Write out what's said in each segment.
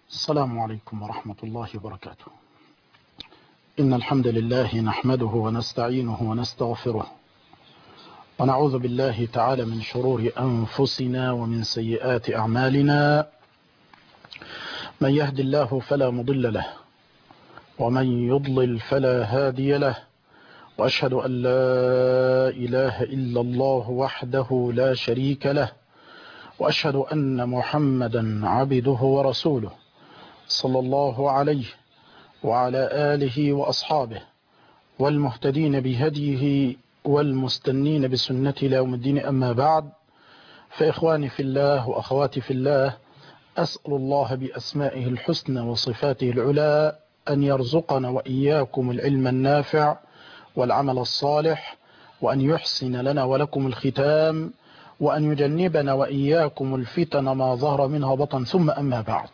السلام عليكم ورحمة الله وبركاته. إن الحمد لله نحمده ونستعينه ونستغفره، ونعوذ بالله تعالى من شرور أنفسنا ومن سيئات أعمالنا. من يهد الله فلا مضل له، ومن يضلل فلا هادي له، وأشهد أن لا إله إلا الله وحده لا شريك له، وأشهد أن محمدا عبده ورسوله صلى الله عليه وعلى آله وأصحابه والمهتدين بهديه والمستنين بسنته إلى يوم الدين. أما بعد، فإخواني في الله وأخواتي في الله، أسأل الله بأسمائه الحسنى وصفاته العلى أن يرزقنا وإياكم العلم النافع والعمل الصالح، وأن يحسن لنا ولكم الختام، وأن يجنبنا وإياكم الفتن ما ظهر منها بطن. ثم أما بعد،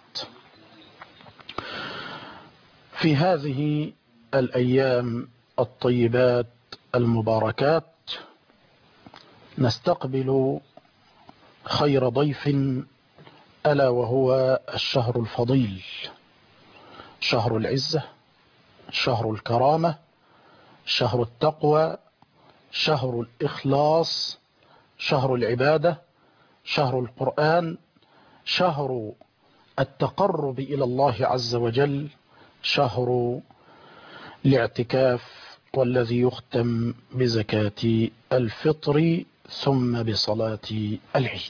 في هذه الأيام الطيبات المباركات نستقبل خير ضيف، ألا وهو الشهر الفضيل، شهر العزة، شهر الكرامة، شهر التقوى، شهر الإخلاص، شهر العبادة، شهر القرآن، شهر التقرب إلى الله عز وجل، شهر الاعتكاف، والذي يختم بزكاة الفطر ثم بصلاة العيد.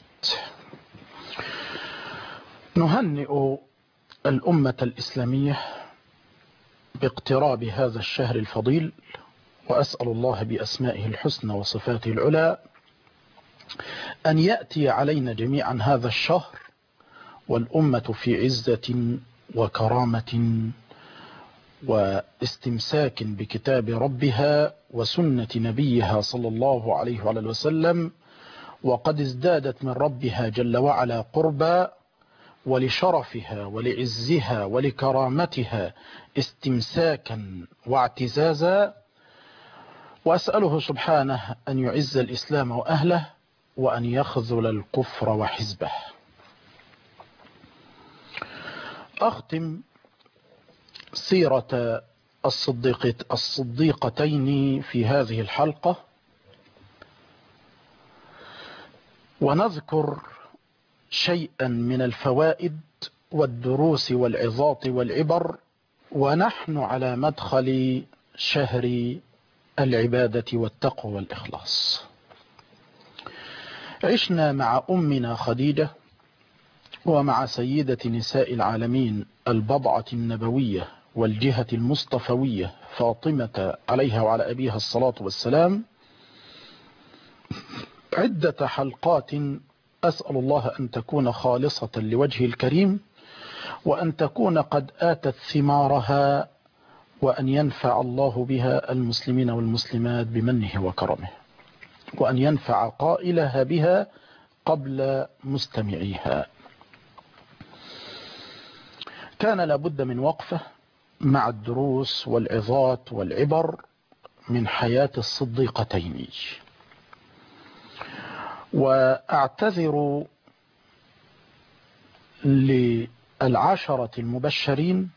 نهنئ الأمة الإسلامية باقتراب هذا الشهر الفضيل، وأسأل الله بأسمائه الحسنى وصفاته العلى أن يأتي علينا جميعا هذا الشهر والأمة في عزة وكرامة واستمساك بكتاب ربها وسنة نبيها صلى الله عليه وعلى وسلم، وقد ازدادت من ربها جل وعلا قربا، ولشرفها ولعزها ولكرامتها استمساكا واعتزازا. وأسأله سبحانه أن يعز الإسلام وأهله، وأن يخذل الكفر وحزبه. أختم سيرة الصديقتين في هذه الحلقة، ونذكر شيئا من الفوائد والدروس والعظات والعبر، ونحن على مدخل شهر العبادة والتقوى والإخلاص. عشنا مع أمنا خديجة ومع سيدة نساء العالمين البضعة النبوية والجهة المصطفوية فاطمة عليها وعلى أبيها الصلاة والسلام عدة حلقات، أسأل الله أن تكون خالصة لوجهه الكريم، وأن تكون قد آتت ثمارها، وأن ينفع الله بها المسلمين والمسلمات بمنه وكرمه، وأن ينفع قائلها بها قبل مستمعيها. كان لابد من وقفة مع الدروس والعظات والعبر من حياة الصديقتين، وأعتذر للعشرة المبشرين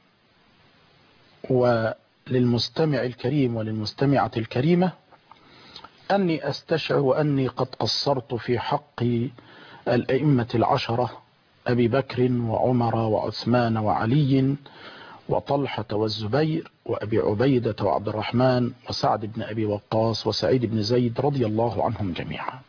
وللمستمع الكريم وللمستمعة الكريمة أني أستشعر أني قد قصرت في حق الأئمة العشرة، أبي بكر وعمر وعثمان وعلي وطلحة والزبير وأبي عبيدة وعبد الرحمن وسعد بن أبي وقاص وسعيد بن زيد رضي الله عنهم جميعا.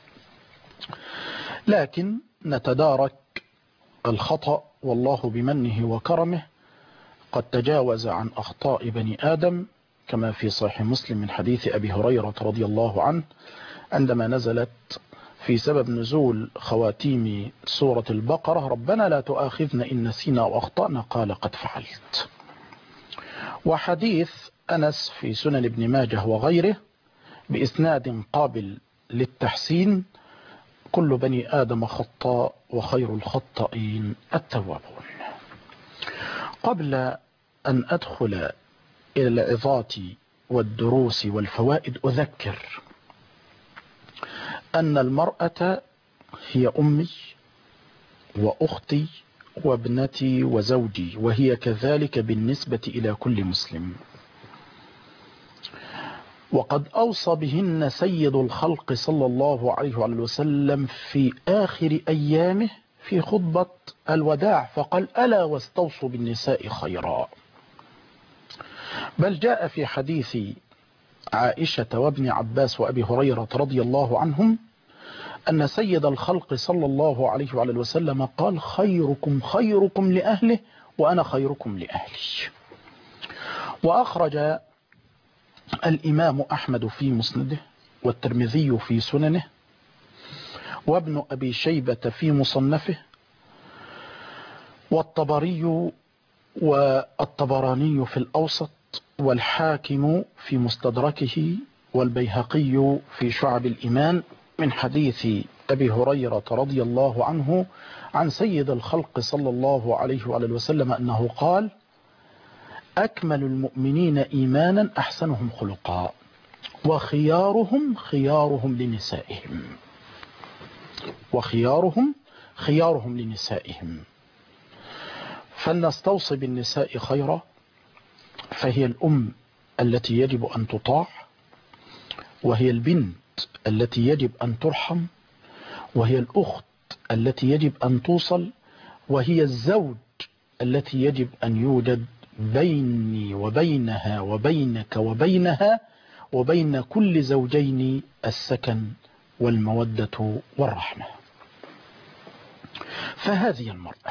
لكن نتدارك الخطأ، والله بمنه وكرمه قد تجاوز عن أخطاء بني آدم، كما في صحيح مسلم من حديث أبي هريرة رضي الله عنه عندما نزلت في سبب نزول خواتيم سورة البقرة: ربنا لا تؤاخذنا إن نسينا وأخطأنا، قال قد فعلت. وحديث أنس في سنن ابن ماجه وغيره بإسناد قابل للتحسين: كل بني آدم خطاء وخير الخطائين التوابون. قبل أن أدخل إلى العظات والدروس والفوائد، أذكر أن المرأة هي أمي وأختي وابنتي وزوجي، وهي كذلك بالنسبة إلى كل مسلم. وقد أوصى بهن سيد الخلق صلى الله عليه وسلم في آخر أيامه في خطبة الوداع، فقال: ألا واستوصوا بالنساء خيرا. بل جاء في حديث عائشة وابن عباس وأبي هريرة رضي الله عنهم أن سيد الخلق صلى الله عليه وسلم قال: خيركم خيركم لأهله وأنا خيركم لأهلي. وأخرج الإمام أحمد في مسنده، والترمذي في سننه، وابن أبي شيبة في مصنفه، والطبري والطبراني في الأوسط، والحاكم في مستدركه، والبيهقي في شعب الإيمان، من حديث أبي هريرة رضي الله عنه عن سيد الخلق صلى الله عليه وسلم أنه قال: أكمل المؤمنين إيمانا أحسنهم خلقا، وخيارهم خيارهم لنسائهم، وخيارهم خيارهم لنسائهم. فلنستوصي بالنساء خيرا، فهي الأم التي يجب أن تطاع، وهي البنت التي يجب أن ترحم، وهي الأخت التي يجب أن توصل، وهي الزوج التي يجب أن يوجد بيني وبينها وبينك وبينها وبين كل زوجين السكن والمودة والرحمة. فهذه المرأة.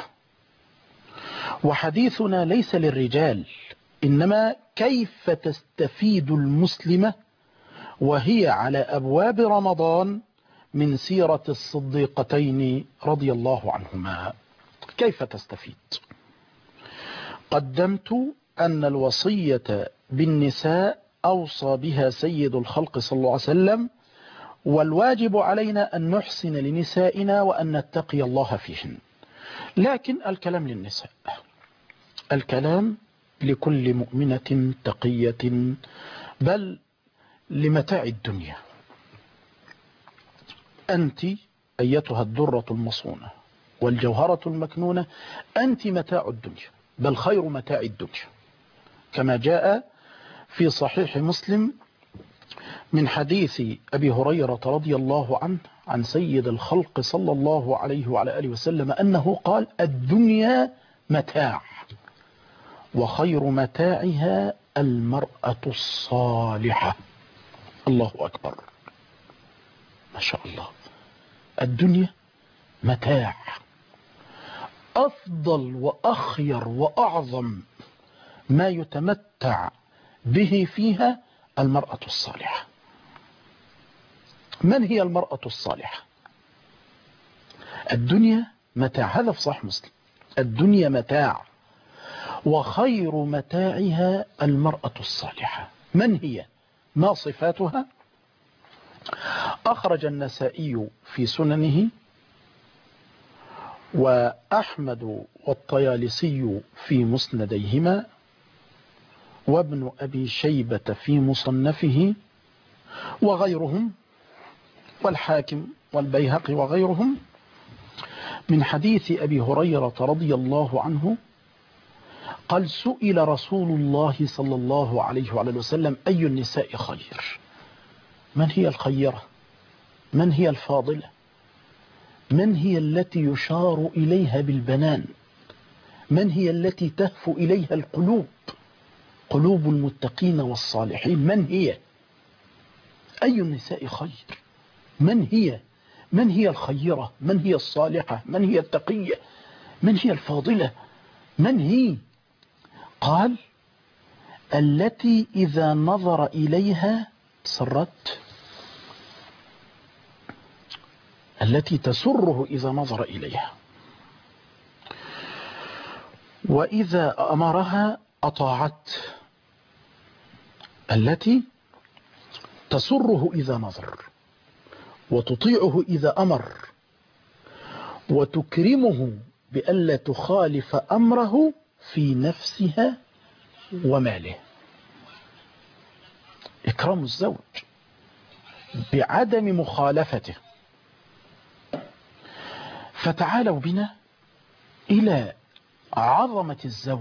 وحديثنا ليس للرجال، إنما كيف تستفيد المسلمة وهي على أبواب رمضان من سيرة الصديقتين رضي الله عنهما. كيف تستفيد؟ قدمت أن الوصية بالنساء أوصى بها سيد الخلق صلى الله عليه وسلم، والواجب علينا أن نحسن لنسائنا وأن نتقي الله فيهن. لكن الكلام للنساء، الكلام لكل مؤمنة تقية، بل لمتاع الدنيا. أنت أيتها الدرة المصونة والجوهرة المكنونة، أنت متاع الدنيا، بل خير متاع الدنيا، كما جاء في صحيح مسلم من حديث أبي هريرة رضي الله عنه عن سيد الخلق صلى الله عليه وعلى آله وسلم أنه قال: الدنيا متاع، وخير متاعها المرأة الصالحة. الله أكبر، ما شاء الله. الدنيا متاع، أفضل وأخير وأعظم ما يتمتع به فيها المرأة الصالحة. من هي المرأة الصالحة؟ الدنيا متاع، هذا في صحيح مسلم: الدنيا متاع وخير متاعها المرأة الصالحة. من هي؟ ما صفاتها؟ أخرج النسائي في سننه، وأحمد والطيالسي في مسنديهما، وابن أبي شيبة في مصنفه، وغيرهم، والحاكم والبيهقي وغيرهم، من حديث أبي هريرة رضي الله عنه قال: سئل رسول الله صلى الله عليه وسلم: أي النساء خير؟ من هي الخيرة؟ من هي الفاضلة؟ من هي التي يشار إليها بالبنان؟ من هي التي تهفو إليها القلوب، قلوب المتقين والصالحين؟ من هي؟ أي النساء خير؟ من هي؟ من هي الخيرة؟ من هي الصالحة؟ من هي التقية؟ من هي الفاضلة؟ من هي؟ قال: التي إذا نظر إليها سرت، التي تسره إذا نظر إليها، وإذا أمرها أطاعت، التي تسره إذا نظر، وتطيعه إذا أمر، وتكرمه بألا تخالف أمره في نفسها وماله. إكرام الزوج بعدم مخالفته. فتعالوا بنا إلى عظمة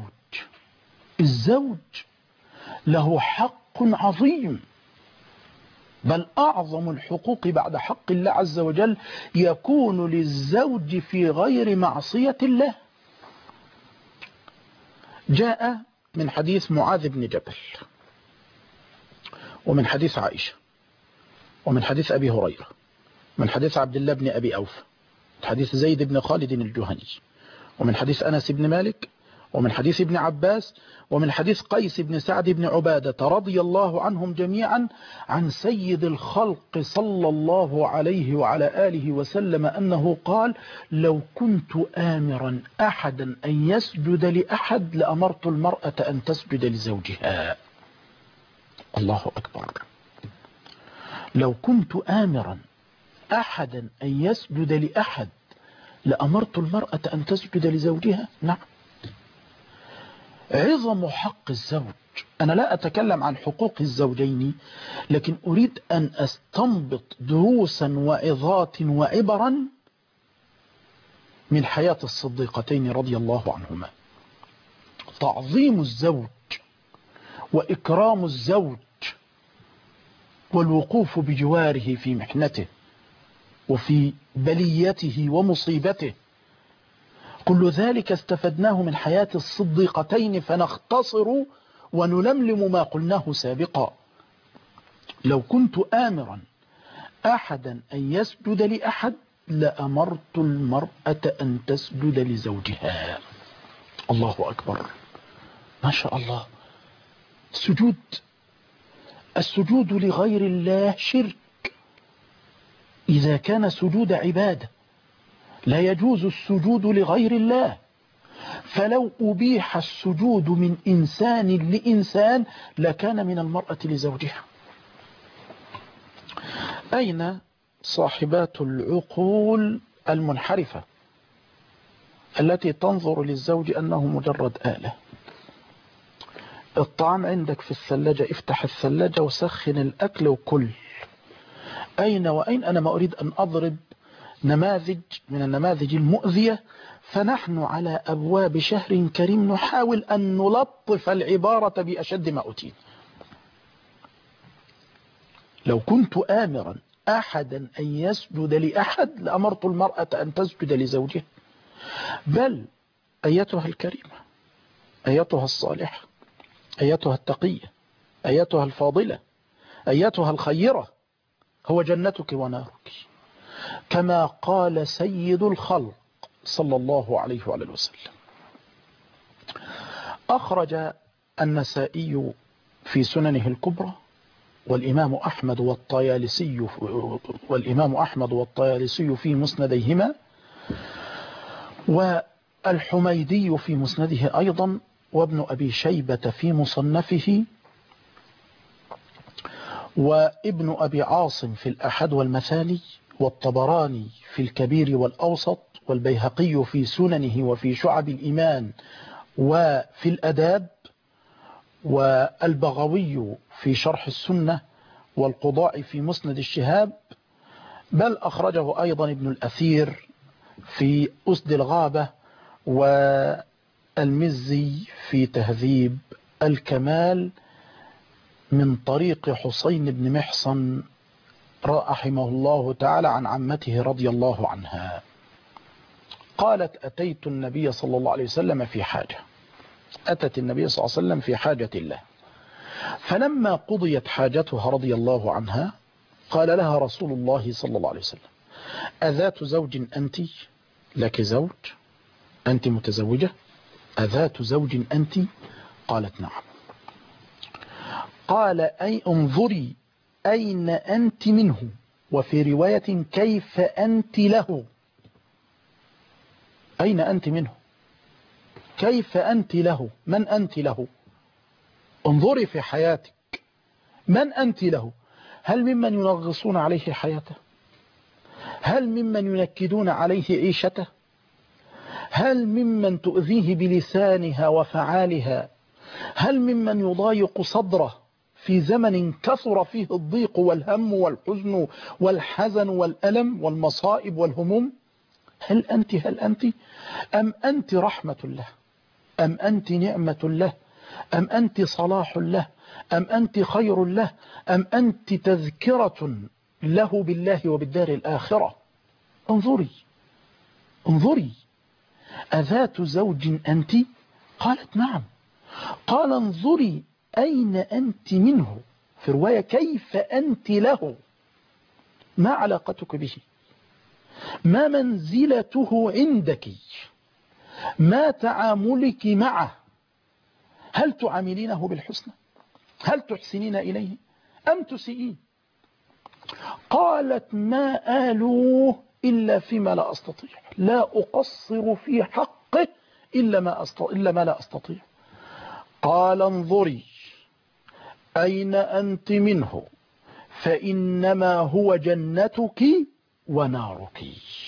الزوج له حق عظيم، بل أعظم الحقوق بعد حق الله عز وجل يكون للزوج في غير معصية الله. جاء من حديث معاذ بن جبل، ومن حديث عائشة، ومن حديث أبي هريرة، من حديث عبد الله بن أبي أوفى، من حديث زيد بن خالد الجهني، ومن حديث أنس بن مالك، ومن حديث ابن عباس، ومن حديث قيس بن سعد بن عبادة رضي الله عنهم جميعا عن سيد الخلق صلى الله عليه وعلى آله وسلم أنه قال: لو كنت آمرا أحدا أن يسجد لأحد لأمرت المرأة أن تسجد لزوجها. الله أكبر. لو كنت آمرا أحدا أن يسجد لأحد لأمرت المرأة أن تسجد لزوجها. نعم، عظم حق الزوج. أنا لا أتكلم عن حقوق الزوجين، لكن أريد أن أستنبط دروسا وعظات وعبرا من حياة الصديقتين رضي الله عنهما. تعظيم الزوج وإكرام الزوج والوقوف بجواره في محنته وفي بليته ومصيبته، كل ذلك استفدناه من حياة الصديقتين، فنختصر ونلملم ما قلناه سابقا. لو كنت آمرا أحدا أن يسجد لأحد لأمرت المرأة أن تسجد لزوجها. الله أكبر، ما شاء الله. السجود لغير الله شرك إذا كان سجود عبادة، لا يجوز السجود لغير الله. فلو أبيح السجود من إنسان لإنسان لكان من المرأة لزوجها. أين صاحبات العقول المنحرفة التي تنظر للزوج أنه مجرد آلة؟ الطعام عندك في الثلاجة، افتح الثلاجة وسخن الأكل وكل. أين وأين؟ أنا ما أريد أن أضرب نماذج من النماذج المؤذية، فنحن على أبواب شهر كريم نحاول أن نلطف العبارة بأشد ما أتينا. لو كنت آمرا أحدا أن يسجد لأحد لأمرت المرأة أن تسجد لزوجها. بل أيتها الكريمة، أيتها الصالحة، أيتها التقية، أيتها الفاضلة، أيتها الخيرة، هو جنتك ونارك، كما قال سيد الخلق صلى الله عليه وعلى وسلم. أخرج النسائي في سننه الكبرى، والإمام أحمد والطيالسي في مسنديهما، والحميدي في مسنده أيضا، وابن أبي شيبة في مصنفه، وابن أبي عاصم في الأحد والمثاني، والطبراني في الكبير والأوسط، والبيهقي في سننه وفي شعب الإيمان وفي الأداب، والبغوي في شرح السنة، والقضاء في مسند الشهاب. بل أخرجه أيضا ابن الأثير في أسد الغابة، والمزي في تهذيب الكمال من طريق حسين بن محصن رحمه الله تعالى عن عمته رضي الله عنها. قالت: أتيت النبي صلى الله عليه وسلم في حاجة. أتت النبي صلى الله عليه وسلم في حاجة الله، فلما قضيت حاجتها رضي الله عنها قال لها رسول الله صلى الله عليه وسلم: أذات زوج أنت؟ لك زوج؟ أنت متزوجة؟ أذات زوج أنت؟ قالت: نعم. قال: أي انظري أين أنت منه، وفي رواية كيف أنت له. أين أنت منه؟ كيف أنت له؟ من أنت له؟ انظري في حياتك، من أنت له؟ هل ممن ينغصون عليه حياته؟ هل ممن ينكدون عليه عيشته؟ هل ممن تؤذيه بلسانها وفعالها؟ هل ممن يضايق صدره في زمن كثر فيه الضيق والهم والحزن والحزن والألم والمصائب والهموم؟ هل أنت أم أنت رحمة الله؟ أم أنت نعمة له، أم أنت صلاح له، أم أنت خير له، أم أنت تذكرة له بالله وبالدار الآخرة؟ انظري انظري، أذات زوج أنت؟ قالت نعم. قال انظري أين أنت منه، في رواية كيف أنت له، ما علاقتك به، ما منزلته عندك، ما تعاملك معه، هل تعاملينه بالحسنى، هل تحسنين إليه أم تسيئين؟ قالت ما آلوه إلا فيما لا أستطيع، لا أقصر في حقه إلا ما لا أستطيع. قال انظري أين أنت منه، فإنما هو جنتك ونارك.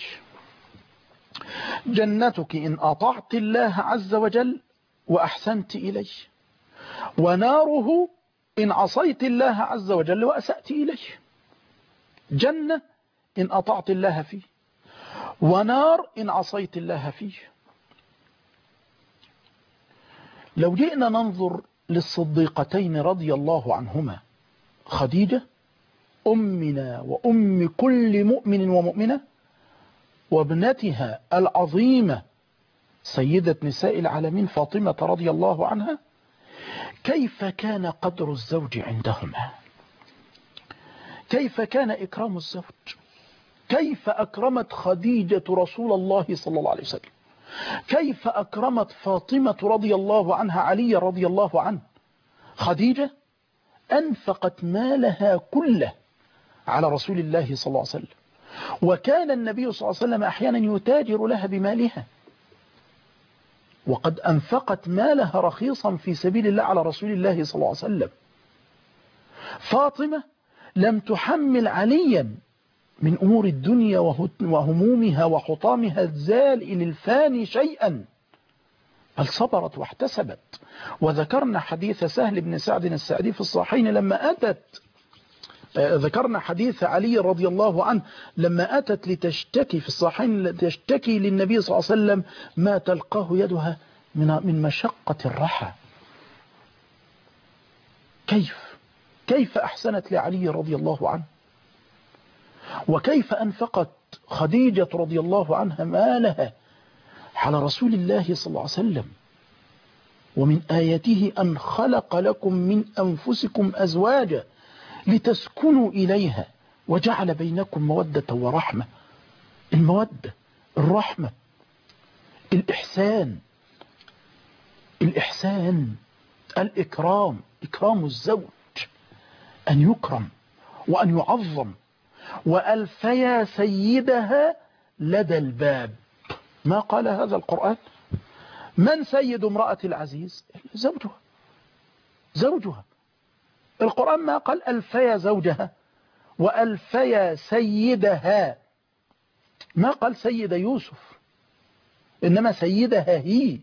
جنتك إن أطعت الله عز وجل وأحسنت إليه، وناره إن عصيت الله عز وجل وأسأت إليه. جنة إن أطعت الله فيه، ونار إن عصيت الله فيه. لو جئنا ننظر للصديقتين رضي الله عنهما، خديجة أمنا وأم كل مؤمن ومؤمنة، وابنتها العظيمة سيدة نساء العالمين فاطمة رضي الله عنها، كيف كان قدر الزوج عندهما، كيف كان إكرام الزوج، كيف أكرمت خديجة رسول الله صلى الله عليه وسلم، كيف أكرمت فاطمة رضي الله عنها علي رضي الله عنه. خديجة أنفقت مالها كله على رسول الله صلى الله عليه وسلم، وكان النبي صلى الله عليه وسلم أحيانا يتاجر لها بمالها، وقد أنفقت مالها رخيصا في سبيل الله على رسول الله صلى الله عليه وسلم. فاطمة لم تحمل عليا من أمور الدنيا وهمومها وحطامها الزائل الفاني شيئا، بل صبرت واحتسبت. وذكرنا حديث سهل بن سعد الساعدي في الصحيحين لما أتت، ذكرنا حديث علي رضي الله عنه لما أتت لتشتكي في الصحيحين، تشتكي للنبي صلى الله عليه وسلم ما تلقاه يدها من مشقة الرحى. كيف أحسنت لعلي رضي الله عنه، وكيف أنفقت خديجة رضي الله عنها مالها على رسول الله صلى الله عليه وسلم. ومن آياته أن خلق لكم من أنفسكم أزواجا لتسكنوا إليها وجعل بينكم مودة ورحمة. المودة، الرحمة، الإحسان، الإكرام، إكرام الزوج، أن يكرم وأن يعظم. وألفيا سيدها لدى الباب، ما قال هذا القرآن؟ من سيد امرأة العزيز؟ زوجها. القرآن ما قال ألفيا زوجها وألفيا سيدها، ما قال سيد يوسف، إنما سيدها هي.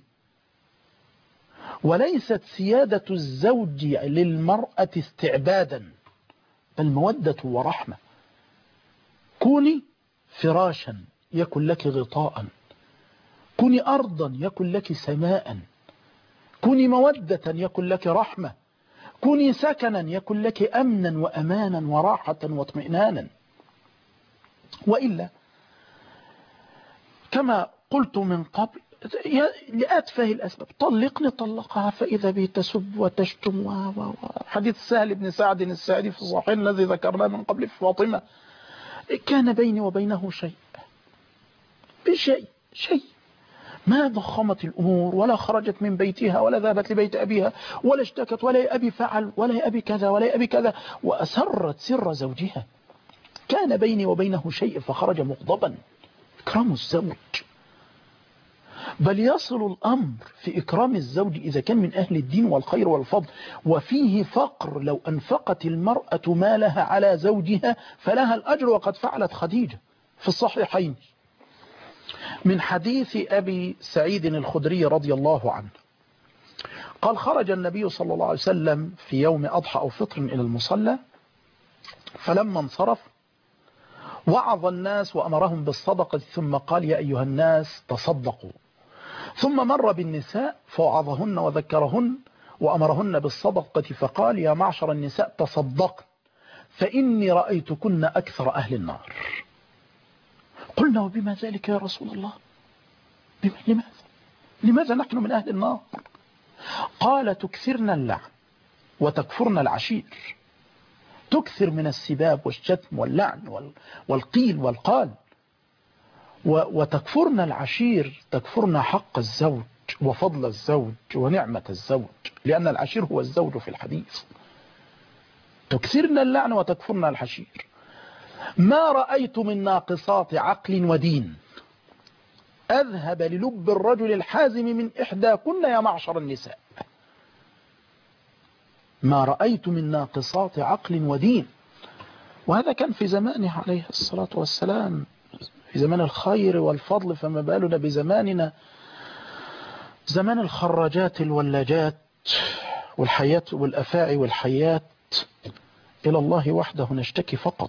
وليست سيادة الزوج للمرأة استعبادا، بل مودة ورحمة. كوني فراشا يكن لك غطاء، كوني أرضا يكن لك سماء، كوني مودة يكن لك رحمة، كوني سكنا يكن لك أمنا وأمانا وراحة واطمئنانا. وإلا كما قلت من قبل لأتفه الأسباب، طلقني طلقها فإذا به تسب وتشتم. حديث سهل بن سعد الساعدي في الصحيح الذي ذكرناه من قبل في فاطمة، كان بيني وبينه شيء ما ضخمت الأمور ولا خرجت من بيتها ولا ذهبت لبيت أبيها ولا اشتكت ولا يا أبي فعل ولا يا أبي كذا ولا يا أبي كذا، وأسرت سر زوجها. كان بيني وبينه شيء فخرج مغضبا. إكرام الزوج، بل يصل الأمر في إكرام الزوج إذا كان من أهل الدين والخير والفضل وفيه فقر. لو أنفقت المرأة مالها على زوجها فلها الأجر، وقد فعلت خديجة في الصحيحين من حديث أبي سعيد الخدري رضي الله عنه قال خرج النبي صلى الله عليه وسلم في يوم أضحى أو فطر إلى المصلى، فلما انصرف وعظ الناس وأمرهم بالصدقة، ثم قال يا أيها الناس تصدقوا ثم مر بالنساء فوعظهن وذكرهن وأمرهن بالصدقة فقال: يا معشر النساء تصدقن فإني رأيتكن أكثر أهل النار. قلنا: وبما ذلك يا رسول الله؟ لماذا نحن من أهل النار؟ قال: تكثرن اللعن وتكفرن العشير، تكثر من السباب والشتم واللعن والقيل والقال، وتكفرن العشير، تكفرن حق الزوج وفضل الزوج ونعمة الزوج، لأن العشير هو الزوج في الحديث. تكثرن اللعن وتكفرن العشير. ما رأيت من ناقصات عقل ودين أذهب للب الرجل الحازم من إحداكن يا معشر النساء. ما رأيت من ناقصات عقل ودين. وهذا كان في زمانه عليه الصلاة والسلام، في زمان الخير والفضل، فما بالنا بزماننا، زمان الخراجات الولاجات والحياة والأفاعي والحيات. إلى الله وحده نشتكي فقط.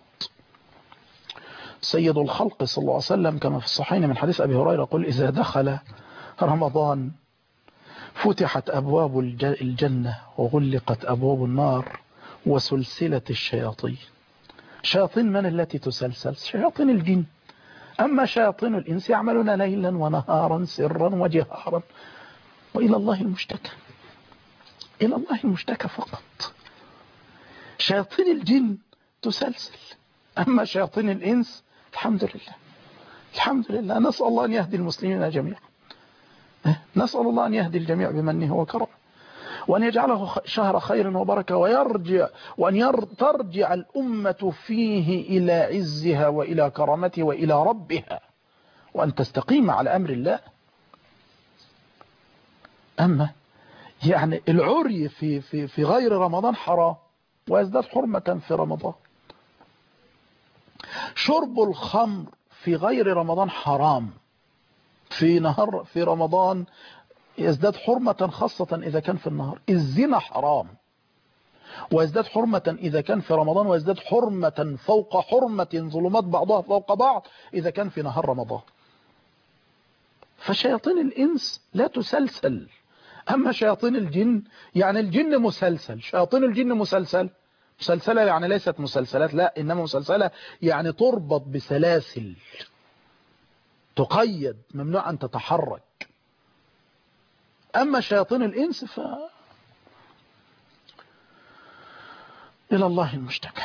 سيد الخلق صلى الله عليه وسلم كما في الصحيحين من حديث أبي هريرة قل: إذا دخل رمضان فتحت أبواب الجنة وغلقت أبواب النار وسلسلة الشياطين. شياطين من التي تسلسل؟ شياطين الجن. أما شياطين الإنس يعملون ليلا ونهارا سرا وجهارا، وإلى الله المشتكى. إلى الله المشتكى فقط. شياطين الجن تسلسل، أما شياطين الإنس الحمد لله، الحمد لله. نسأل الله أن يهدي المسلمين جميعا، نسأل الله أن يهدي الجميع بمنه وكرمه، وأن يجعله شهر خير وبركة، وأن ترجع الأمة فيه إلى عزها وإلى كرامتها وإلى ربها، وأن تستقيم على أمر الله. أما يعني العري في غير رمضان حرام، ويزداد حرمة في رمضان. شرب الخمر في غير رمضان حرام، في رمضان يزداد حرمة، خاصة إذا كان في النهار. الزنا حرام ويزداد حرمة إذا كان في رمضان، ويزداد حرمة فوق حرمة، ظلمات بعضها فوق بعض إذا كان في نهار رمضان. فشياطين الإنس لا تسلسل، أما شياطين الجن يعني الجن مسلسل. شياطين الجن مسلسلة يعني ليست مسلسلات، لا، إنما مسلسلة يعني تربط بسلاسل، تقيد، ممنوع أن تتحرك. أما شياطين الإنس إلى الله المشتكى.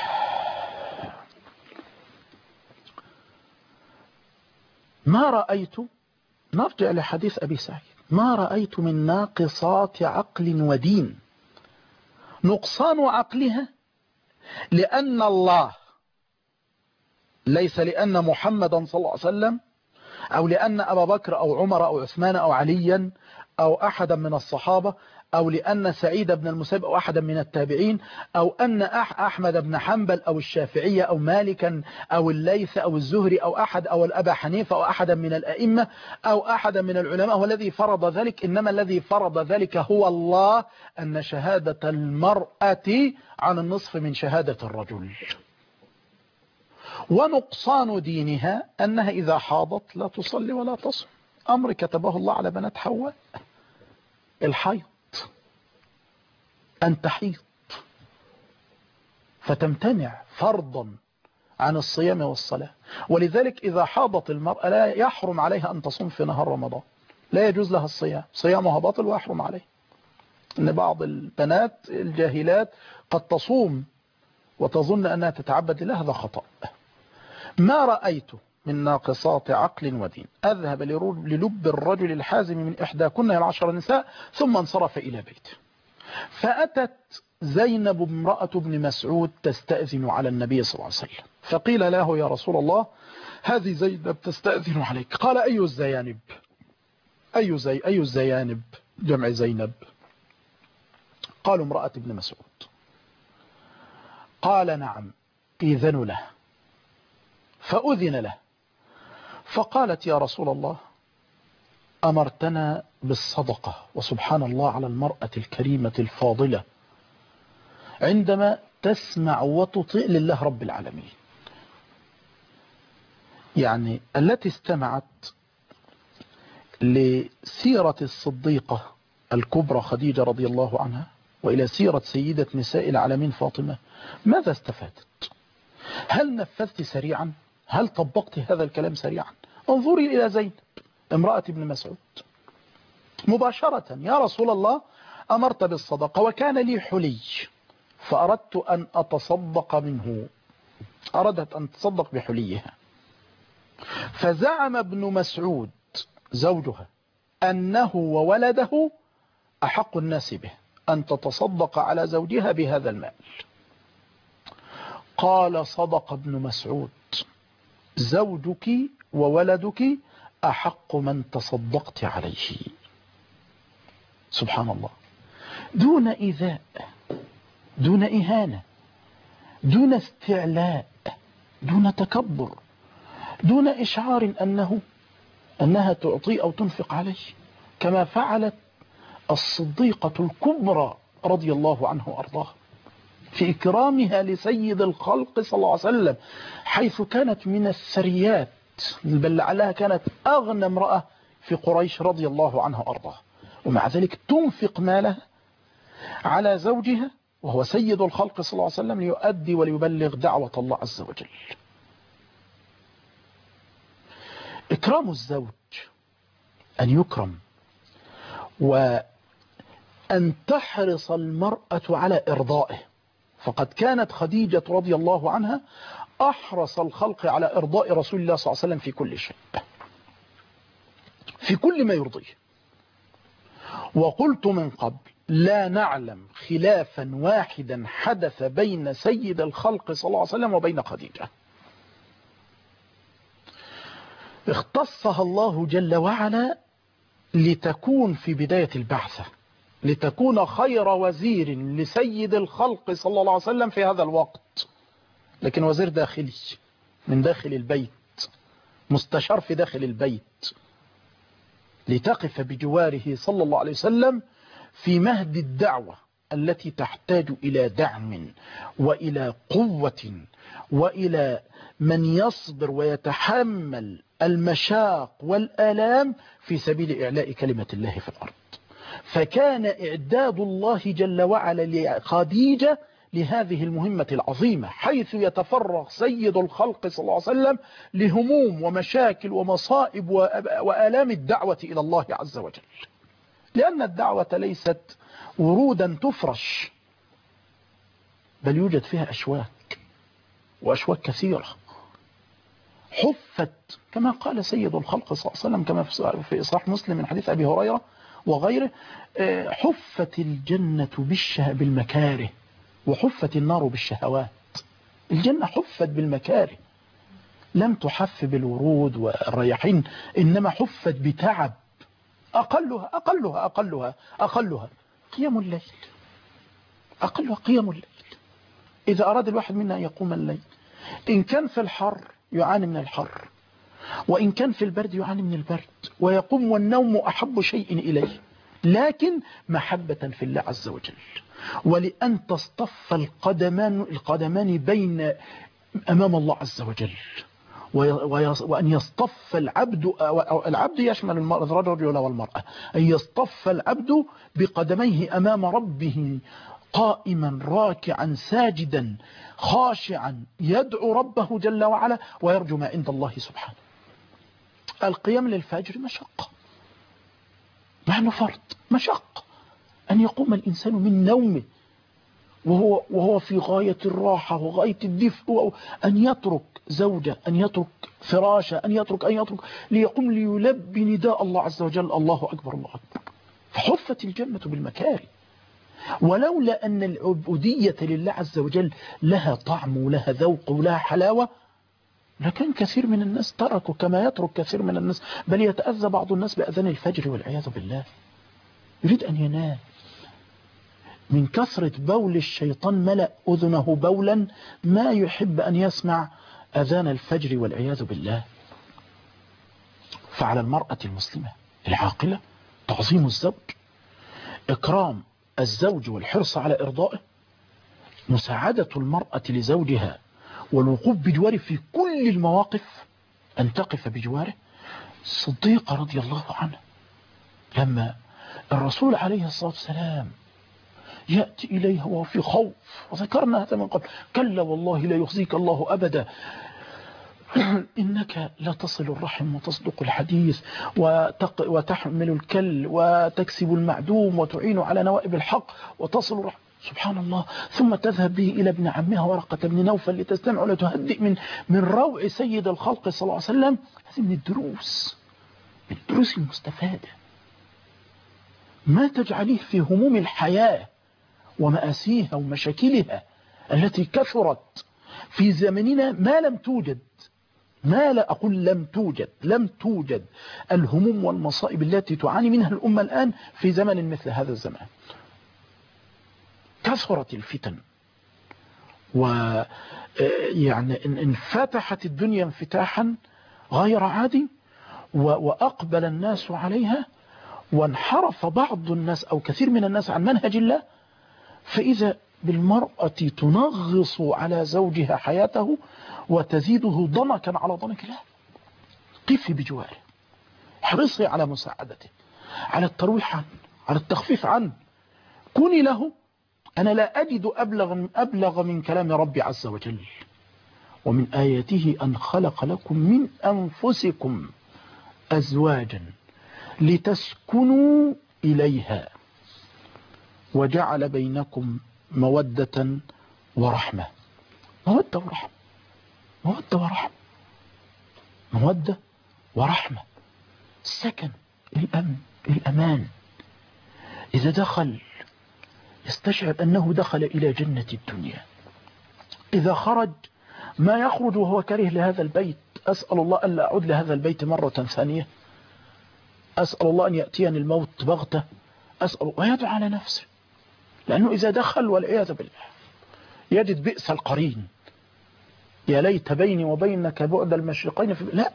ما رأيت، نرجع لحديث أبي سعيد، ما رأيت من ناقصات عقل ودين. نقصان عقلها لأن الله، ليس لأن محمدا صلى الله عليه وسلم أو لأن أبا بكر أو عمر أو عثمان أو عليا أو أحدا من الصحابة أو لأن سعيد بن المسيب أو أحدا من التابعين أو أن أحمد بن حنبل أو الشافعية أو مالكا أو الليث أو الزهري أو أحد أو الأبا حنيفة أو أحدا من الأئمة أو أحدا من العلماء هو الذي فرض ذلك، إنما الذي فرض ذلك هو الله، أن شهادة المرأة عن النصف من شهادة الرجل. ونقصان دينها أنها إذا حاضت لا تصلي ولا تصم، أمر كتبه الله على بنات حواء. الحيض أن تحيض فتمتنع فرضا عن الصيام والصلاة، ولذلك إذا حاضت المرأة لا يحرم عليها أن تصوم في نهار رمضان، لا يجوز لها الصيام، صيامها باطل ويحرم عليه. إن بعض البنات الجاهلات قد تصوم وتظن أنها تتعبد لله، هذا خطأ. ما رأيت من ناقصات عقل ودين أذهب للب الرجل الحازم من إحداكن يا معشر النساء، ثم انصرف إلى بيته. فأتت زينب امرأة بن مسعود تستأذن على النبي صلى الله عليه وسلم، فقيل له: يا رسول الله، هذه زينب تستأذن عليك. قال: أي الزيانب؟ أي الزيانب جمع زينب؟ قالوا: امرأة ابن مسعود. قال: نعم، إذن له. فأذن له، فقالت: يا رسول الله، أمرتنا بالصدقة، وسبحان الله على المرأة الكريمة الفاضلة عندما تسمع وتطيع لله رب العالمين، يعني التي استمعت لسيرة الصديقة الكبرى خديجة رضي الله عنها وإلى سيرة سيدة نساء العالمين فاطمة، ماذا استفادت؟ هل نفذت سريعا؟ هل طبقت هذا الكلام سريعا؟ انظري إلى زينب امرأة ابن مسعود مباشرة: يا رسول الله أمرت بالصدقة وكان لي حلي فأردت أن أتصدق منه. أردت أن تصدق بحليها، فزعم ابن مسعود زوجها أنه وولده أحق الناس به، أن تتصدق على زوجها بهذا المال. قال: صدق ابن مسعود، زوجك وولدك أحق من تصدقت عليه. سبحان الله، دون إيذاء، دون إهانة، دون استعلاء، دون تكبر، دون إشعار أنها تعطي أو تنفق عليه، كما فعلت الصديقة الكبرى رضي الله عنه وأرضاها في إكرامها لسيد الخلق صلى الله عليه وسلم، حيث كانت من الثريات، بل لعلها كانت أغنى امرأة في قريش رضي الله عنها وأرضاها، ومع ذلك تنفق مالها على زوجها وهو سيد الخلق صلى الله عليه وسلم ليؤدي وليبلغ دعوة الله عز وجل. إكرام الزوج أن يكرم، وأن تحرص المرأة على إرضائه، فقد كانت خديجة رضي الله عنها أحرص الخلق على إرضاء رسول الله صلى الله عليه وسلم في كل شيء، في كل ما يرضيه. وقلت من قبل: لا نعلم خلافا واحدا حدث بين سيد الخلق صلى الله عليه وسلم وبين خديجة اختصها الله جل وعلا لتكون في بداية البعثة، لتكون خير وزير لسيد الخلق صلى الله عليه وسلم في هذا الوقت، لكن وزير داخلي من داخل البيت، مستشار في داخل البيت، لتقف بجواره صلى الله عليه وسلم في مهد الدعوة التي تحتاج إلى دعم وإلى قوة وإلى من يصبر ويتحمل المشاق والآلام في سبيل إعلاء كلمة الله في الأرض. فكان إعداد الله جل وعلا لخديجة لهذه المهمة العظيمة، حيث يتفرغ سيد الخلق صلى الله عليه وسلم لهموم ومشاكل ومصائب وآلام الدعوة إلى الله عز وجل، لأن الدعوة ليست ورودا تفرش، بل يوجد فيها أشواك، وأشواك كثيرة. حفت كما قال سيد الخلق صلى الله عليه وسلم كما في صحيح مسلم من حديث أبي هريرة وغيره: حفت الجنة بالمكاره وحفت النار بالشهوات. الجنة حفت بالمكاره، لم تحف بالورود والرياحين، إنما حفت بتعب. أقلها قيام الليل، أقلها قيام الليل. إذا أراد الواحد منا أن يقوم الليل، إن كان في الحر يعاني من الحر، وإن كان في البرد يعاني من البرد، ويقوم والنوم أحب شيء إليه، لكن محبة في الله عز وجل، ولأن تصطف القدمان بين أمام الله عز وجل، وأن يصطف العبد يشمل الرجل والمرأة، أن يصطف العبد بقدميه أمام ربه قائما راكعا ساجدا خاشعا يدعو ربه جل وعلا ويرجو ما عند الله سبحانه. القيام للفجر مشقة، مع أنه فرض مشقة، أن يقوم الإنسان من نومه وهو في غاية الراحة وغاية الدفء، أن يترك زوجة، أن يترك فراشة، أن يترك ليقوم ليلبي نداء الله عز وجل: الله أكبر الله أكبر. فحفت الجنة بالمكاره. ولولا أن العبودية لله عز وجل لها طعم ولها ذوق ولها حلاوة، لكن كثير من الناس تركوا كما يترك كثير من الناس، بل يتأذى بعض الناس بأذان الفجر والعياذ بالله، يريد أن ينام من كثرة بول الشيطان، ملأ أذنه بولا ما يحب أن يسمع أذان الفجر والعياذ بالله. فعلى المرأة المسلمة العاقلة تعظيم الزوج، إكرام الزوج والحرص على إرضائه، مساعدة المرأة لزوجها والوقوف بجواره في كل المواقف، أن تقف بجواره. الصديقة رضي الله عنها لما الرسول عليه الصلاة والسلام يأتي إليها وهو في خوف، وذكرنا هذا من قبل، كلا والله لا يخزيك الله أبدا، إنك لا تصل الرحم وتصدق الحديث وتحمل الكل وتكسب المعدوم وتعين على نوائب الحق وتصل الرحم، سبحان الله. ثم تذهب به إلى ابن عمها ورقة بن نوفل لتستمع ولتهدئ من روع سيد الخلق صلى الله عليه وسلم. هذه من الدروس المستفادة. ما تجعليه في هموم الحياة ومآسيها ومشاكلها التي كثرت في زمننا ما لم توجد، ما لا أقول لم توجد الهموم والمصائب التي تعاني منها الأمة الآن في زمن مثل هذا الزمان. كثرت الفتن، ويعني انفتحت الدنيا انفتاحا غير عادي، وأقبل الناس عليها، وانحرف بعض الناس أو كثير من الناس عن منهج الله، فإذا بالمرأة تنغص على زوجها حياته وتزيده ضنكا على ضنك. لا، قفي بجواره، احرصي على مساعدته، على الترويح عنه، على التخفيف عنه، كوني له. أنا لا أجد أبلغ من كلام ربي عز وجل: ومن آياته أن خلق لكم من أنفسكم أزواجا لتسكنوا إليها وجعل بينكم مودة ورحمة. مودة ورحمة، مودة ورحمة، مودة ورحمة، السكن، الأمن، الأمان. إذا دخل يستشعر أنه دخل إلى جنة الدنيا. إذا خرج ما يخرج وهو كره لهذا البيت. أسأل الله ألا أعود لهذا البيت مرة ثانية، أسأل الله أن يأتيني الموت بغتة، أسأل، ويدعو على نفسه. لأنه إذا دخل والعياذ بالله يجد بئس القرين، يا ليت بيني وبينك بعد المشرقين لا،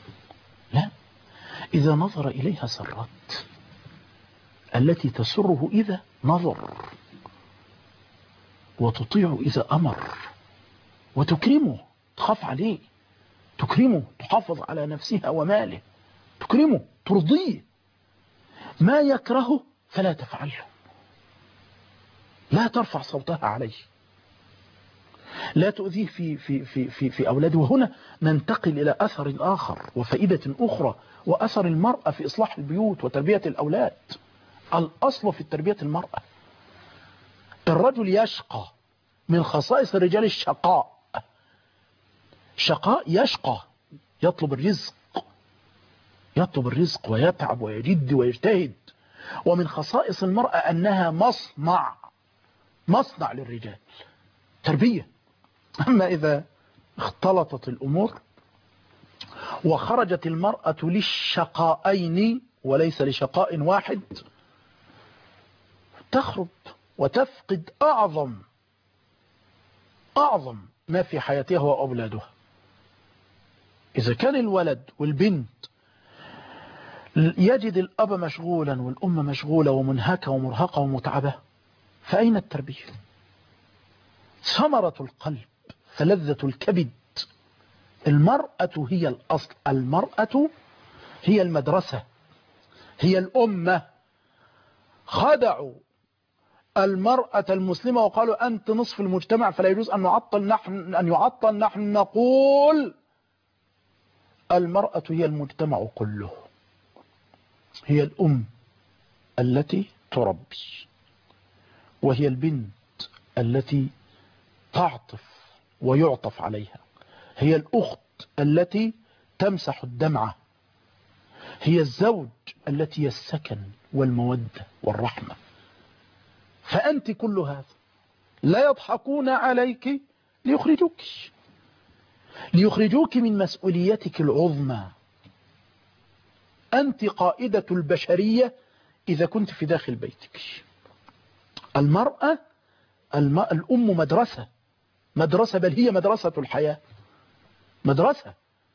إذا نظر إليها سرت، التي تسره إذا نظر، وتطيع إذا أمر، وتكرمه، تخاف عليه، تكرمه، تحافظ على نفسها وماله، تكرمه، ترضيه. ما يكرهه فلا تفعله، لا ترفع صوتها عليه، لا تؤذيه في أولاده. وهنا ننتقل إلى أثر آخر وفائدة أخرى، وأثر المرأة في إصلاح البيوت وتربية الأولاد. الأصل في التربية المرأة. الرجل يشقى، من خصائص الرجال الشقاء، شقاء، يشقى، يطلب الرزق ويتعب ويجد ويجتهد. ومن خصائص المرأة أنها مصنع للرجال، تربية. أما إذا اختلطت الأمور وخرجت المرأة للشقائين وليس لشقاء واحد، تخرب وتفقد أعظم ما في حياتها وأولادها. إذا كان الولد والبنت يجد الأب مشغولا والأم مشغولة ومنهكة ومرهقة ومتعبة، فأين التربية؟ ثمرة القلب فلذة الكبد. المرأة هي الأصل، المرأة هي المدرسة، هي الأمة. خدعوا المرأة المسلمة وقالوا أنت نصف المجتمع فلا يجوز أن يعطل. نحن نقول المرأة هي المجتمع كله، هي الأم التي تربي، وهي البنت التي تعطف ويعطف عليها، هي الأخت التي تمسح الدمعة، هي الزوج التي السكن والمودة والرحمة. فأنت كل هذا. لا يضحكون عليك ليخرجوك من مسؤوليتك العظمى. أنت قائدة البشرية إذا كنت في داخل بيتك. المرأة الأم مدرسة، بل هي مدرسة الحياة، مدرسة.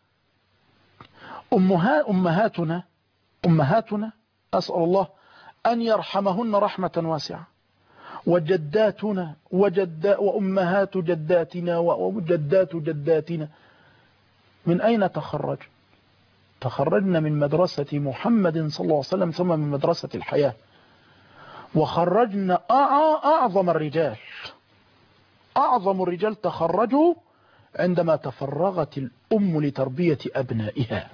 أمهاتنا أسأل الله أن يرحمهن رحمة واسعة، وجداتنا وأمهات جداتنا وجدات جداتنا من أين تخرج؟ تخرجنا من مدرسة محمد صلى الله عليه وسلم ثم من مدرسة الحياة، وخرجنا أعظم الرجال. أعظم الرجال تخرجوا عندما تفرغت الأم لتربية أبنائها.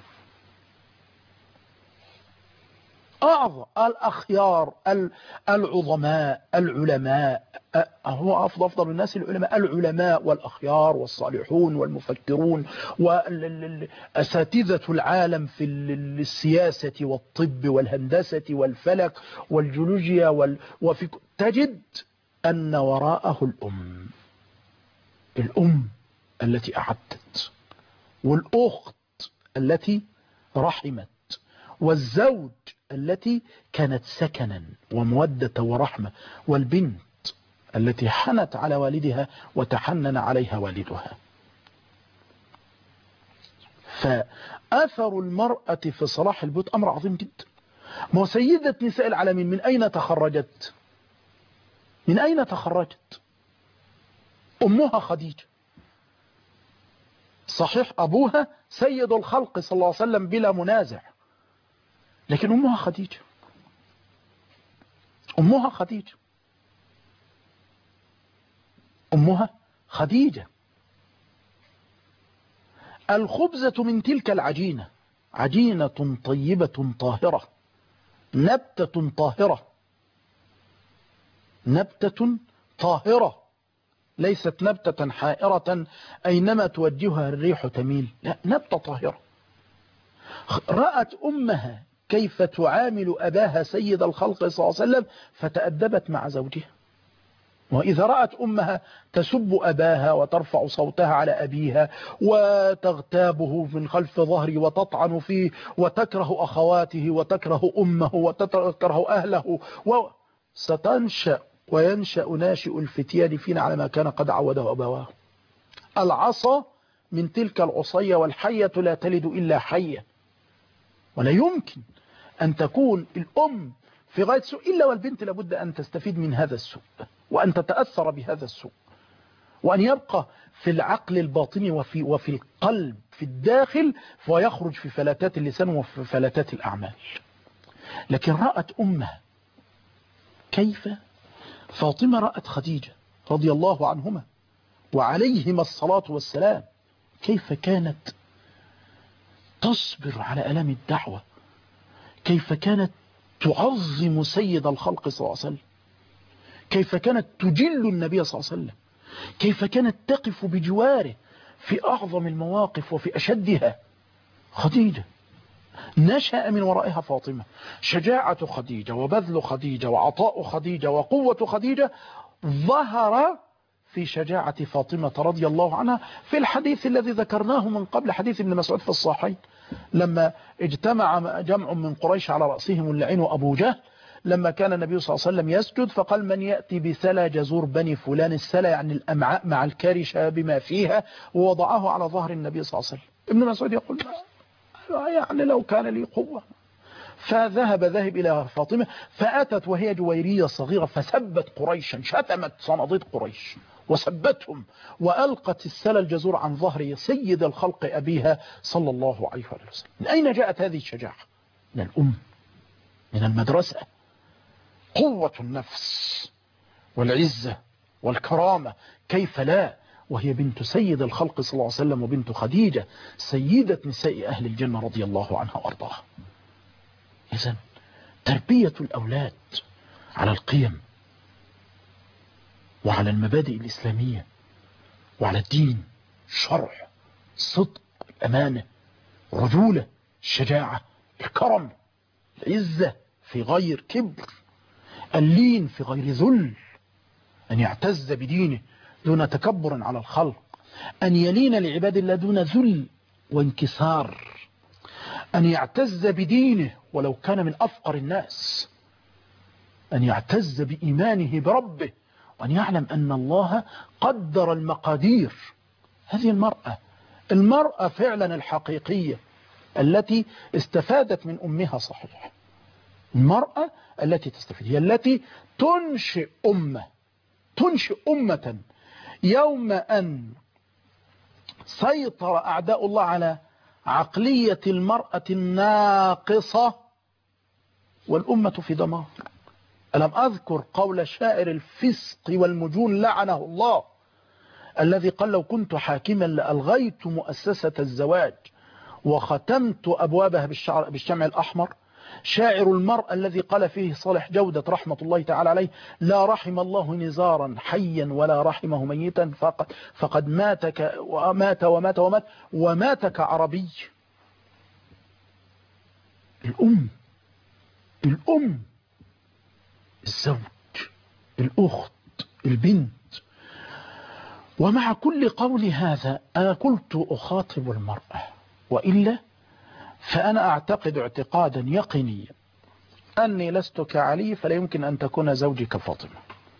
أعظم الأخيار العظماء العلماء، هو أفضل الناس العلماء والأخيار والصالحون والمفكرون وأساتذة العالم في السياسة والطب والهندسة والفلك والجيولوجيا وفي تجد أن وراءه الأم التي أعدت، والأخت التي رحمت، والزوج التي كانت سكنا ومودة ورحمة، والبنت التي حنت على والدها وتحنن عليها والدها. فأثر المرأة في صلاح البيوت أمر عظيم جدا. ما سيدة نساء العالمين من أين تخرجت؟ من أين تخرجت؟ أمها خديجة. صحيح أبوها سيد الخلق صلى الله عليه وسلم بلا منازع، لكن أمها خديجة. أمها خديجة. أمها خديجة. الخبزة من تلك العجينة، عجينة طيبة طاهرة، نبتة طاهرة، نبتة طاهرة، ليست نبتة حائرة أينما توجهها الريح تميل، لا، نبتة طاهرة. رأت أمها كيف تعامل أباها سيد الخلق صلى الله عليه وسلم فتأدبت مع زوجها. وإذا رأت أمها تسب أباها وترفع صوتها على أبيها وتغتابه من خلف ظهره وتطعن فيه وتكره أخواته وتكره أمه وتكره أهله، ستنشأ وينشأ ناشئ الفتيان فينا على ما كان قد عوده أبواه. العصا من تلك العصية، والحية لا تلد إلا حية. ولا يمكن أن تكون الأم في غاية سوء إلا والبنت لابد أن تستفيد من هذا السوء وأن تتأثر بهذا السوء، وأن يبقى في العقل الباطني وفي القلب في الداخل، فيخرج في فلاتات اللسان وفي فلاتات الأعمال. لكن رأت أمها كيف فاطمة رأت خديجة رضي الله عنهما وعليهما الصلاة والسلام كيف كانت تصبر على ألم الدعوة، كيف كانت تعظم سيد الخلق صلى الله عليه وسلم، كيف كانت تجل النبي صلى الله عليه وسلم، كيف كانت تقف بجواره في أعظم المواقف وفي أشدها. خديجة نشأ من ورائها فاطمة. شجاعة خديجة وبذل خديجة وعطاء خديجة وقوة خديجة ظهر في شجاعة فاطمة رضي الله عنها في الحديث الذي ذكرناه من قبل، حديث ابن مسعود في الصحيحين، لما اجتمع جمع من قريش على رأسهم اللعين أبو جهل، لما كان النبي صلى الله عليه وسلم يسجد فقال: من يأتي بسلا جزور بني فلان، السلا يعني الأمعاء مع الكارشة بما فيها، ووضعه على ظهر النبي صلى الله عليه وسلم. ابن مسعود يقول: يعني لو كان لي قوة. فذهب إلى فاطمة فأتت وهي جويرية صغيرة فسبت قريشا، شتمت صناديد قريش وسبتهم، وألقت السلا الجزور عن ظهر سيد الخلق أبيها صلى الله عليه وسلم. من أين جاءت هذه الشجاعة؟ من الأم، من المدرسة. قوة النفس والعزة والكرامة، كيف لا، وهي بنت سيد الخلق صلى الله عليه وسلم وبنت خديجة سيدة نساء أهل الجنة رضي الله عنها وأرضاها. إذن تربية الأولاد على القيم وعلى المبادئ الإسلامية وعلى الدين، شرع، صدق، الأمانة، رجولة، الشجاعة، الكرم، العزة في غير كبر، اللين في غير ذل، أن يعتز بدينه دون تكبر على الخلق، أن يلين لعباد الله دون ذل وانكسار، أن يعتز بدينه ولو كان من أفقر الناس، أن يعتز بإيمانه بربه، وأن يعلم أن الله قدر المقادير. هذه المرأة فعلا الحقيقية التي استفادت من أمها. صحيح، المرأة التي تستفيد هي التي تنشئ أمة. يوم أن سيطر أعداء الله على عقلية المرأة الناقصة والأمة في دمار. ألم أذكر قول شاعر الفسق والمجون لعنه الله الذي قال لو كنت حاكما لألغيت مؤسسة الزواج وختمت أبوابها بالشمع الأحمر. شاعر المرء الذي قال فيه صالح جودة رحمة الله تعالى عليه لا رحم الله نزارا حيا ولا رحمه ميتا فقد مات ومات ومات ومات ومات كعربي. الأم، الزوج، الأخت، البنت. ومع كل قول هذا أنا قلت أخاطب المرأة، وإلا فأنا أعتقد اعتقادا يقينيا أني لست كعلي فلا يمكن أن تكون زوجي كفاطمة.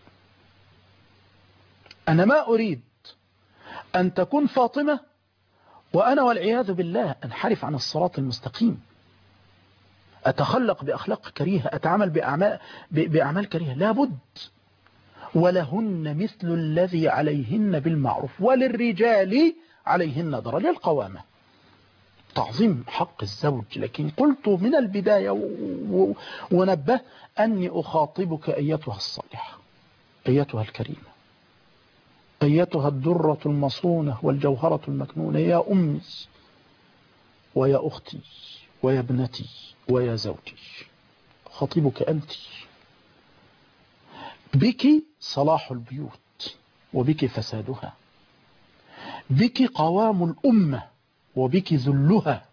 أنا ما أريد أن تكون فاطمة وأنا والعياذ بالله أنحرف عن الصراط المستقيم، أتخلق بأخلاق كريهة، أتعامل بأعمال كريهة. لابد ولهن مثل الذي عليهن بالمعروف وللرجال عليهن درجة القوامة، تعظيم حق الزوج. لكن قلت من البداية ونبه أني أخاطبك أيتها الصالحة، أيتها الكريمة، أيتها الدرة المصونة والجوهرة المكنونة، يا أمي ويا أختي ويا ابنتي ويا زوجي. خطيبك أنت. بك صلاح البيوت وبك فسادها، بك قوام الأمة وبك ذلها.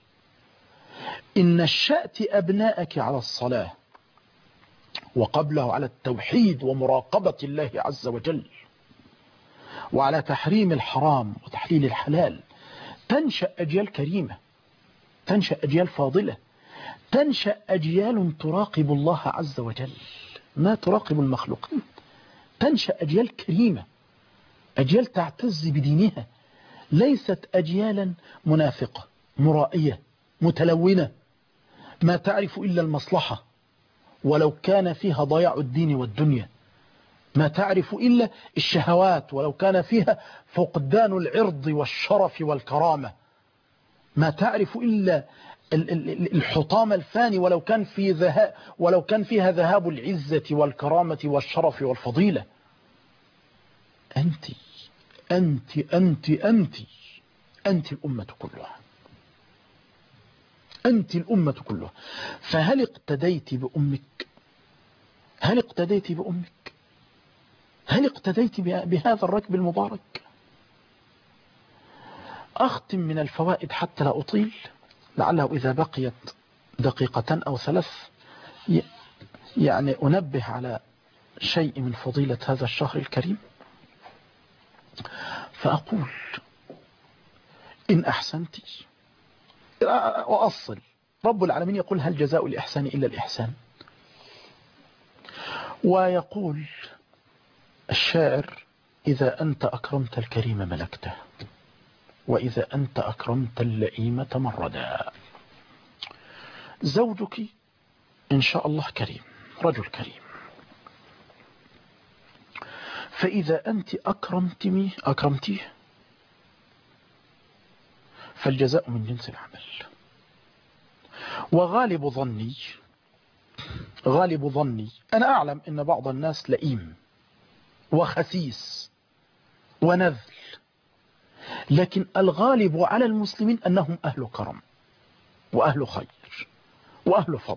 إن نشأت أبناءك على الصلاة وقبله على التوحيد ومراقبة الله عز وجل وعلى تحريم الحرام وتحليل الحلال، تنشأ أجيال كريمة، تنشأ أجيال فاضلة، تنشأ أجيال تراقب الله عز وجل ما تراقب المخلوقين. تنشأ أجيال كريمة، أجيال تعتز بدينها، ليست أجيالا منافقة مرائية متلونة ما تعرف إلا المصلحة ولو كان فيها ضياع الدين والدنيا، ما تعرف إلا الشهوات ولو كان فيها فقدان العرض والشرف والكرامة، ما تعرف إلا الحطام الفاني ولو كان فيها ذهاب العزة والكرامة والشرف والفضيلة. أنت أنت أنت أنت أنت الأمة كلها، أنت الأمة كلها. فهل اقتديت بأمك؟ هل اقتديت بأمك؟ هل اقتديت بهذا الركب المبارك؟ أختم من الفوائد حتى لا أطيل، لعله إذا بقيت دقيقة أو ثلاث يعني أنبه على شيء من فضيلة هذا الشهر الكريم. فأقول إن أحسنت وأصل رب العالمين يقول هل جزاء الإحسان إلا الإحسان، ويقول الشاعر إذا أنت أكرمت الكريم ملكته وإذا أنت أكرمت اللئيم تمردا. زوجك إن شاء الله كريم، رجل كريم، فإذا أنت أكرمتيه فالجزاء من جنس العمل. وغالب ظني أنا أعلم أن بعض الناس لئيم وخسيس ونذل، لكن الغالب على المسلمين أنهم أهل كرم وأهل خير وأهل فضل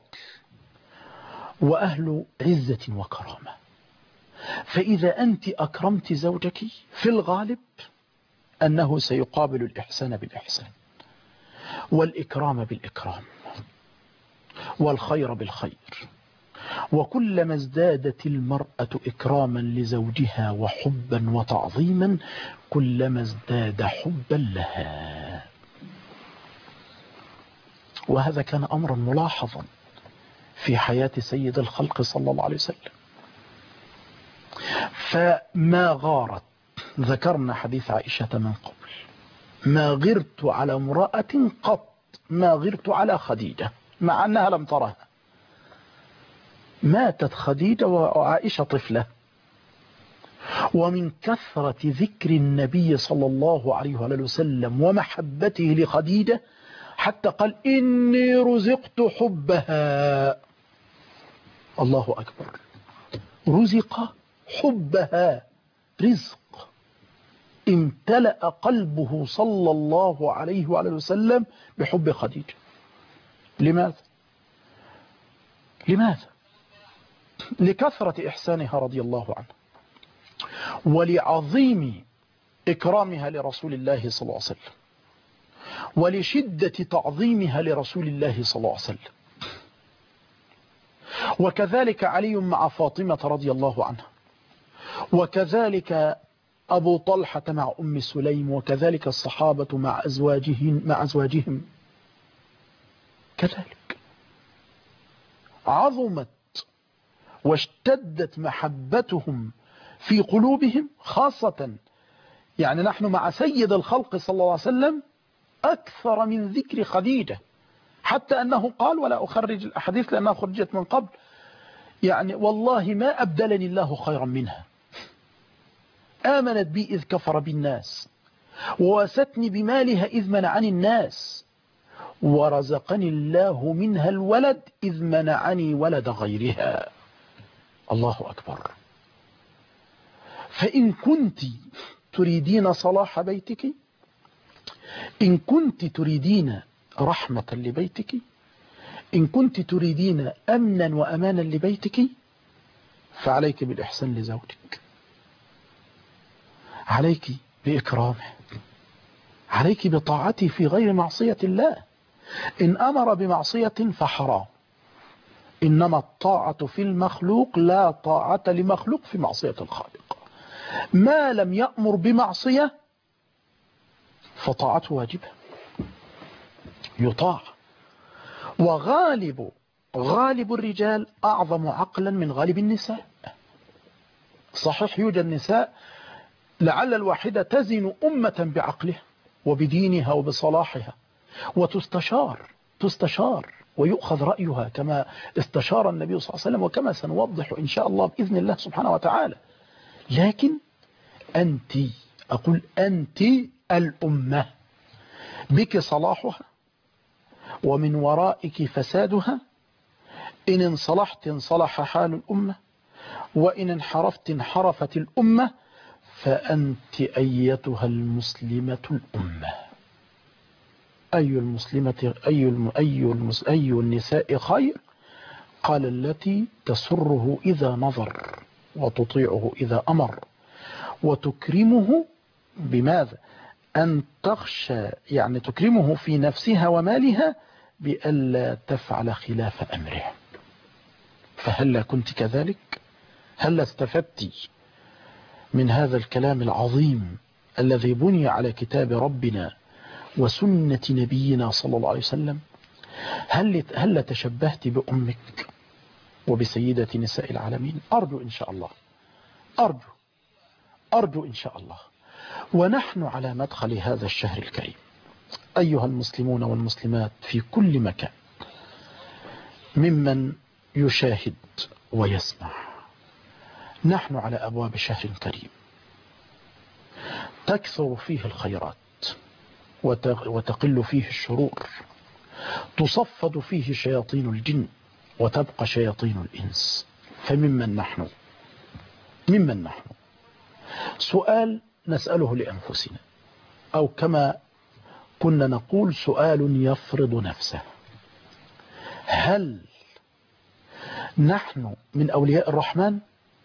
وأهل عزة وكرامة. فإذا أنت أكرمت زوجك في الغالب أنه سيقابل الإحسان بالإحسان والإكرام بالإكرام والخير بالخير. وكلما ازدادت المرأة إكراما لزوجها وحبا وتعظيما كلما ازداد حبا لها. وهذا كان أمرا ملاحظا في حياة سيد الخلق صلى الله عليه وسلم. فما غارت، ذكرنا حديث عائشة من قبل، ما غرت على امرأة قط ما غرت على خديجة، مع أنها لم ترها. ماتت خديجة وعائشة طفلة، ومن كثرة ذكر النبي صلى الله عليه وسلم ومحبته لخديجة حتى قال إني رزقت حبها. الله أكبر، رزق حبها، رزق. امتلأ قلبه صلى الله عليه وعلى وسلم بحب خديجة. لماذا؟ لماذا؟ لكثرة إحسانها رضي الله عنها، ولعظيم إكرامها لرسول الله صلى الله عليه وسلم، ولشدة تعظيمها لرسول الله صلى الله عليه وسلم. وكذلك علي مع فاطمة رضي الله عنها، وكذلك أبو طلحة مع أم سليم، وكذلك الصحابة مع أزواجهم كذلك. عظمت واشتدت محبتهم في قلوبهم، خاصة يعني نحن مع سيد الخلق صلى الله عليه وسلم أكثر من ذكر خديجة، حتى أنه قال، ولا أخرج الأحاديث لأنها خرجت من قبل، يعني والله ما أبدلني الله خيرا منها. آمنت بي إذ كفر بالناس، ووستني بمالها إذ منعني الناس، ورزقني الله منها الولد إذ منعني ولد غيرها. الله أكبر. فإن كنت تريدين صلاح بيتك، إن كنت تريدين رحمة لبيتك، إن كنت تريدين أمنا وأمانا لبيتك، فعليك بالإحسان لزوجك، عليك بإكرامه، عليك بطاعته في غير معصية الله. إن أمر بمعصية فحرام، إنما الطاعة في المخلوق، لا طاعة لمخلوق في معصية الخالق. ما لم يأمر بمعصية فطاعته واجبة، يطاع. وغالب الرجال أعظم عقلا من غالب النساء. صحيح يوجد نساء لعل الواحدة تزن أمة بعقلها وبدينها وبصلاحها، وتستشار ويؤخذ رأيها كما استشار النبي صلى الله عليه وسلم، وكما سنوضح إن شاء الله بإذن الله سبحانه وتعالى. لكن أنت، أقول أنت الأمة، بك صلاحها ومن ورائك فسادها. إن انصلحت انصلح حال الأمة، وإن انحرفت انحرفت الأمة. فأنت أيتها المسلمة الأمة. أي النساء خير؟ قال التي تسره إذا نظر، وتطيعه إذا أمر، وتكرمه بماذا؟ أن تخشى، يعني تكرمه في نفسها ومالها بألا تفعل خلاف أمره. فهل كنت كذلك؟ هل استفدت من هذا الكلام العظيم الذي بني على كتاب ربنا وسنة نبينا صلى الله عليه وسلم؟ هل تشبهت بأمك وبسيدة نساء العالمين؟ أرجو إن شاء الله، أرجو إن شاء الله. ونحن على مدخل هذا الشهر الكريم، أيها المسلمون والمسلمات في كل مكان، ممن يشاهد ويسمع، نحن على أبواب شهر كريم تكثر فيه الخيرات وتقل فيه الشرور، تصفد فيه شياطين الجن وتبقى شياطين الإنس. فممن نحن؟ ممن نحن؟ سؤال نسأله لأنفسنا، أو كما كنا نقول سؤال يفرض نفسه: هل نحن من أولياء الرحمن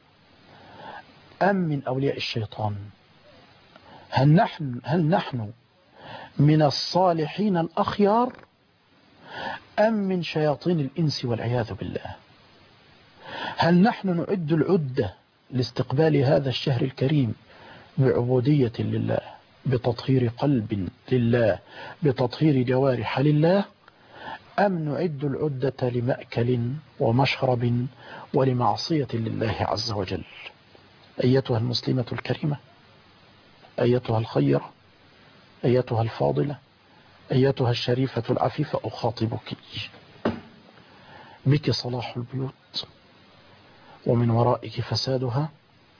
أم من أولياء الشيطان؟ هل نحن من الصالحين الأخيار أم من شياطين الإنس والعياذ بالله؟ هل نحن نعد العدة لاستقبال هذا الشهر الكريم بعبودية لله، بتطهير قلب لله، بتطهير جوارح لله، أم نعد العدة لمأكل ومشرب ولمعصية لله عز وجل؟ أيتها المسلمة الكريمة، أيتها الخيرة، أيتها الفاضلة، أيتها الشريفة العفيفة، أخاطبك. بك صلاح البيوت ومن ورائك فسادها،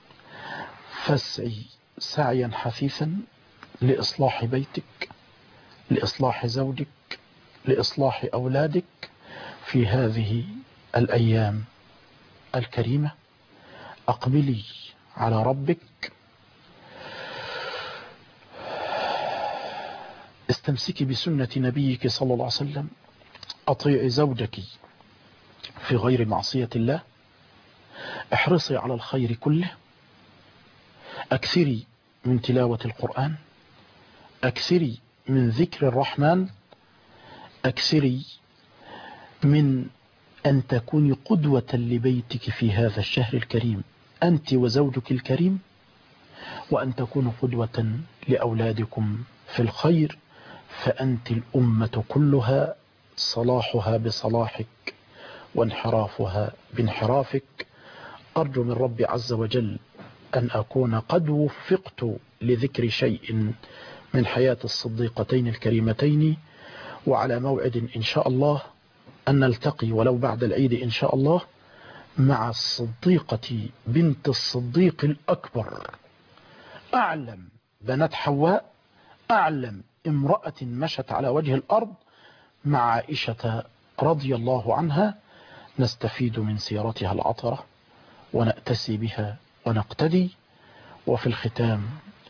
فاسعي سعيا حثيثا لإصلاح بيتك، لإصلاح زوجك، لإصلاح أولادك في هذه الأيام الكريمة. أقبلي على ربك، استمسكي بسنة نبيك صلى الله عليه وسلم، أطيعي زوجك في غير معصية الله، احرصي على الخير كله، أكثري من تلاوة القرآن، أكثري من ذكر الرحمن، أكثري من أن تكوني قدوة لبيتك في هذا الشهر الكريم أنت وزوجك الكريم، وأن تكونوا قدوة لأولادكم في الخير، فأنت الأمة كلها، صلاحها بصلاحك وانحرافها بانحرافك. أرجو من ربي عز وجل أن أكون قد وفقت لذكر شيء من حياة الصديقتين الكريمتين، وعلى موعد إن شاء الله أن نلتقي ولو بعد العيد إن شاء الله مع الصديقة بنت الصديق الأكبر، أعلم بنات حواء، أعلم امرأة مشت على وجه الأرض، مع عائشة رضي الله عنها، نستفيد من سيرتها العطرة ونأتسي بها ونقتدي. وفي الختام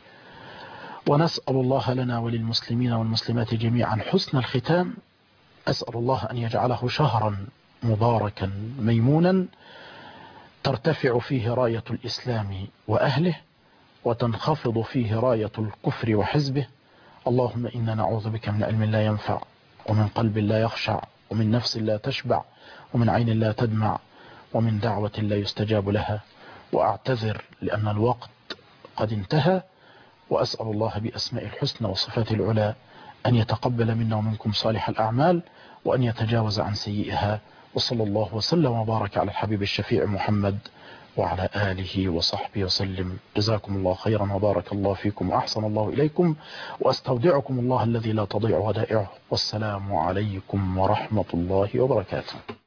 ونسأل الله لنا وللمسلمين والمسلمات جميعا حسن الختام، أسأل الله أن يجعله شهرا مباركا ميمونا ترتفع فيه راية الإسلام وأهله، وتنخفض فيه راية الكفر وحزبه. اللهم إنا نعوذ بك من علم لا ينفع، ومن قلب لا يخشع، ومن نفس لا تشبع، ومن عين لا تدمع، ومن دعوة لا يستجاب لها. وأعتذر لأن الوقت قد انتهى، وأسأل الله بأسماء الحسنى وصفات العلى أن يتقبل منا ومنكم صالح الأعمال، وأن يتجاوز عن سيئها. وصلى الله وسلم وبارك على الحبيب الشفيع محمد وعلى آله وصحبه وسلم. جزاكم الله خيرا وبارك الله فيكم وأحسن الله إليكم، وأستودعكم الله الذي لا تضيع ودائعه، والسلام عليكم ورحمة الله وبركاته.